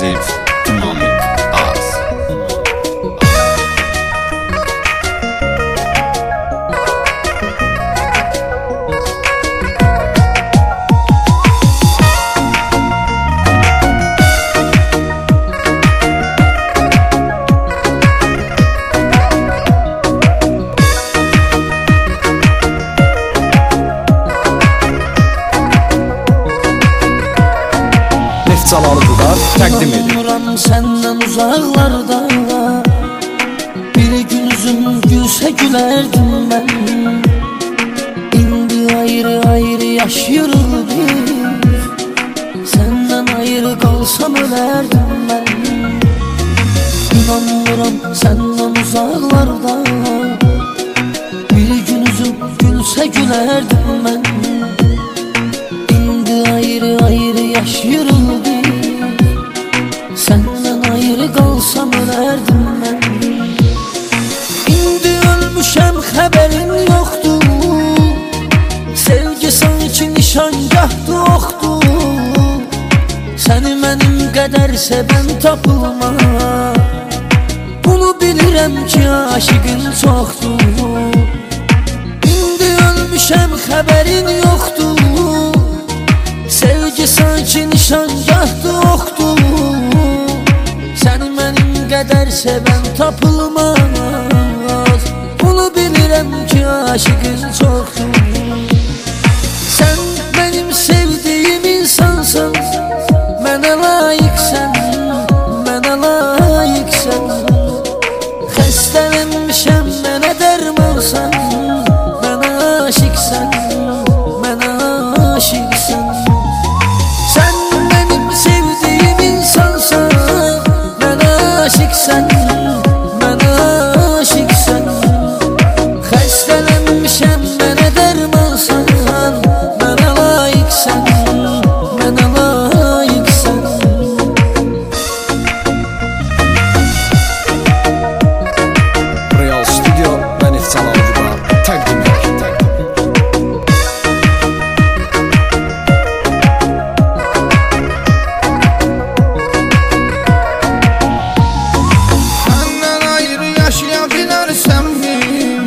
Ekskluziv Dynamik Az. Nefçaları Vüqar təqdim edir. İnanmıram səndən uzaqlarda, bir gün üzüm gülsə gülərdim mən. İndi ayrı-ayrı yaşayırıq biz, səndən ayrı qalsam ölərdim mən. İnanmıram səndən uzaqlarda, bir gün üzüm gülsə gülərdim mən. İndi ayrı-ayrı yaşayırıq biz, səndən ayrı qalsam ölərdim mən. İndi ölmüşəm xəbərin yoxdur, sevgi sanki nişangahdır oxdur. Səni mənim qədər sevən tapılmaz, bunu bilirəm ki aşıqın çoxdur. İndi ölmüşəm xəbərin yoxdur, sevgi sanki nişangahdır oxdur. Səni mənim qədər sevən tapılmaz, bunu bilirəm ki aşıqın çoxdur. Sən mənim sevdiyim insansan, mənə layiqsən, mənə layiqsən. Xəstələnmişəm, mənə dərmansan, mənə aşiqsən, mənə aşiqsən. Sən mənim sevdiyim insansan, mənə aşiqsən, mənə aşiqsən. Xəstələnmişəm, mənə dərmansan, mənə layiqsən, mənə layiqsən. Real Studio və Nefçaları Vüqar təqdim edir. Məndən ayrı yaşaya bilərsənmi?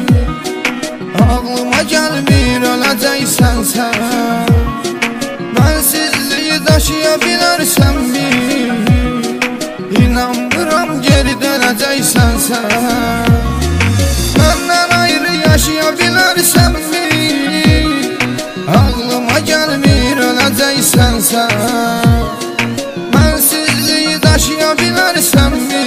Ağlıma gəlmir öləcəksən sən. Mənsizliyi daşıya bilərsənmi? İnanmıram geri dönəcəksən sən. Məndən ayrı yaşaya bilərsənmi? Ağlıma gəlmir öləcəksən sən. Mənsizliyi daşıya bilərsənmi?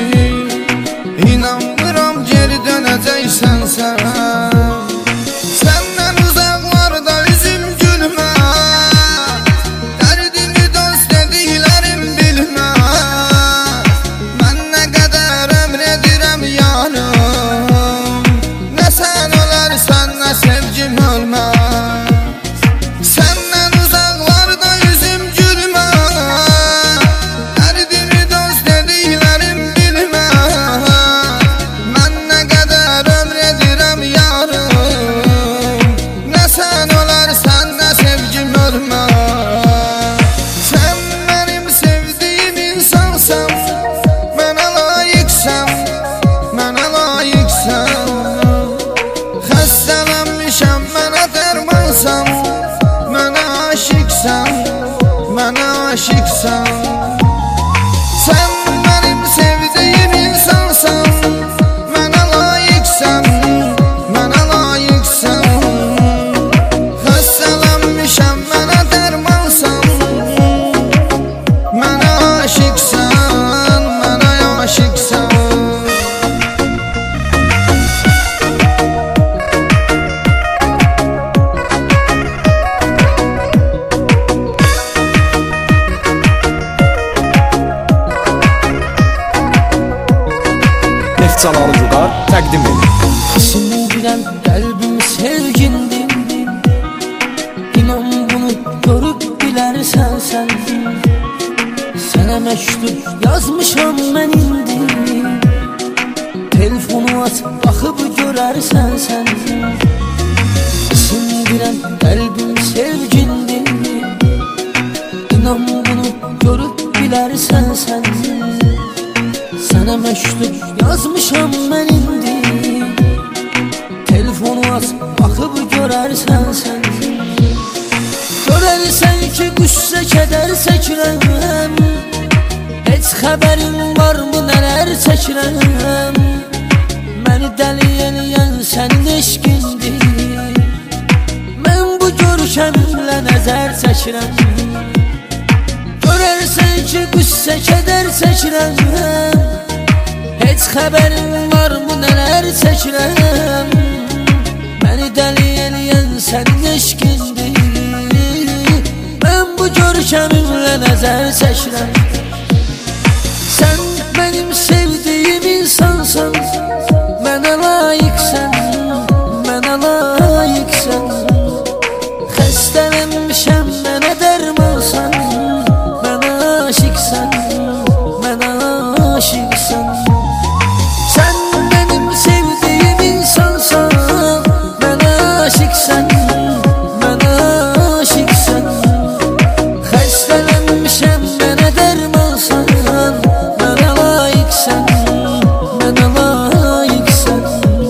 İnanmıram geri dönəcəksən sən. Səndən uzaqlarda üzüm gülməz, dərdimi dost dediklərim bilməz. Mən nə qədər əmr edirəm yanım, nə sən ölərsən, nə sevgim ölməz. Səndən uzaqlarda üzüm gülməz, dərdimi dost dediklərim bilməz. Mən nə qədər ömr edirəm yarım, nə sən ölərsən, nə sevgim ölməz. Sən mənim sevdiyim insansan, mənə layiqsən, mənə layiqsən. Xəstələnmişəm, mənə dərmansan, mənə aşiqsən, mənə aşiqsən. Sən mənim sevdiyim insansan, mənə layiqsən, mənə layiqsən. Xəstələnmişəm, mənə dərmansan, mənə aşiqsən, mənə aşiqsən. Nefçaları Vüqar təqdim edir. Sindirən qəlbim sevgindir, İnan bunu görüb bilərsən sən. Sənə məktub yazmışam mən indi, telefonu aç, baxıb görərsən sən. Sindirən qəlbim sevgindir, İnan bunu görüb bilərsən sən. gülərsən sən. Görərsən ki qüssə kədər çəkirəm, heç xəbərin varmı nələr çəkirəm. Məni dəli eləyən sənin eşqindir, mən bu görkəmimlə nəzər çəkirəm. Görərsən ki qüssə kədər çəkirəm, heç xəbərin varmı nələr çəkirəm. Məni dəli eləyən sənin eşqindir, mən bu görkəmimlə nəzər çəkirəm. Sən mənim sevdiyim insansan, mənə layiqsən, mənə layiqsən. Xəstələnmişəm, mənə dərmansan, mənə aşiqsən, mənə aşiqsən. Sən mənim sevdiyim insansan, mənə aşiqsən, mənə aşiqsən. Xəstələnmişəm, mənə dərmansan, mənə layiqsən, mənə layiqsən.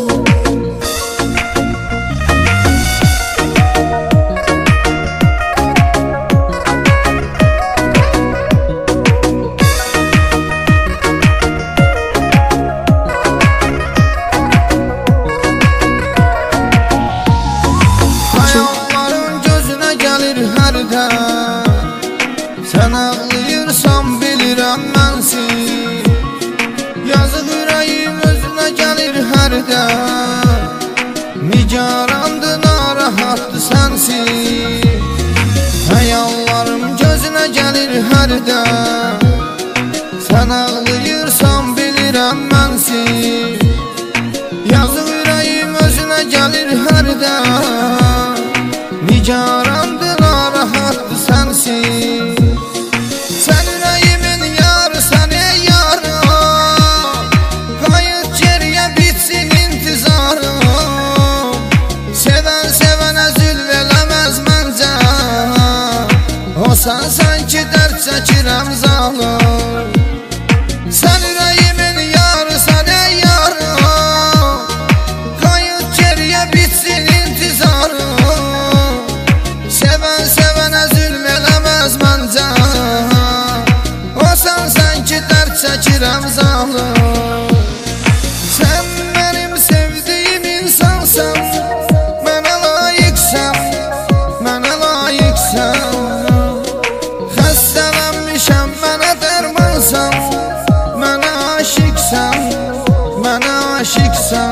Hayalların gözünə gəlir hərdən, sən ağlayırsan bilirəm mənsin. Yazıq ürəyim özünə gəlir hərdən, nigarandı narahatdı sənsin. Hayallarım gözünə gəlir hərdən, sən ağlayırsan bilirəm mənsin. Yazıq ürəyim özünə gəlir hərdən, nigarandı narahatdı sənsin. Sən ürəyimin yarı, sən ey yarım, qayıt geriyə bitsin intizarım. Sevən sevənə zülm eləməz məncə, o sənsən ki dərd çəkirəm zalım. Sən ürəyimin yarı, sən ey yarım, qayıt geriyə bitsin intizarım. Sevən sevənə zülm eləməz məncə, o sənsən ki dərd çəkirəm zalım. Sən mənim sevdiyim insansan, mənə layiqsən, mənə layiqsən. Xəstələnmişəm, mənə dərmansan, mənə aşiqsən, mənə aşiqsən.